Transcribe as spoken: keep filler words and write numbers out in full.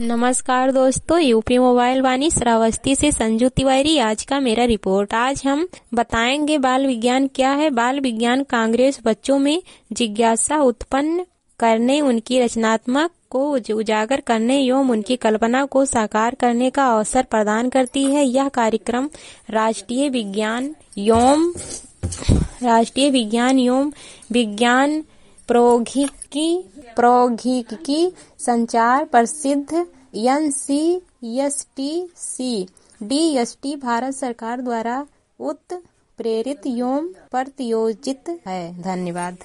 नमस्कार दोस्तों, UP mobile वाणी श्रावस्ती से संजू तिवारी। आज का मेरा रिपोर्ट। आज हम बताएंगे बाल विज्ञान क्या है। बाल विज्ञान कांग्रेस बच्चों में जिज्ञासा उत्पन्न करने, उनकी रचनात्मक को उजागर करने एवं उनकी कल्पना को साकार करने का अवसर प्रदान करती है। यह कार्यक्रम राष्ट्रीय विज्ञान एवं राष्ट्रीय विज्ञान एवं विज्ञान प्रौद्योगिकी प्रौद्योगिकी संचार प्रसिद्ध N C S T C D S T Bharat सरकार द्वारा उत्प्रेरित एवं प्रायोजित है। धन्यवाद।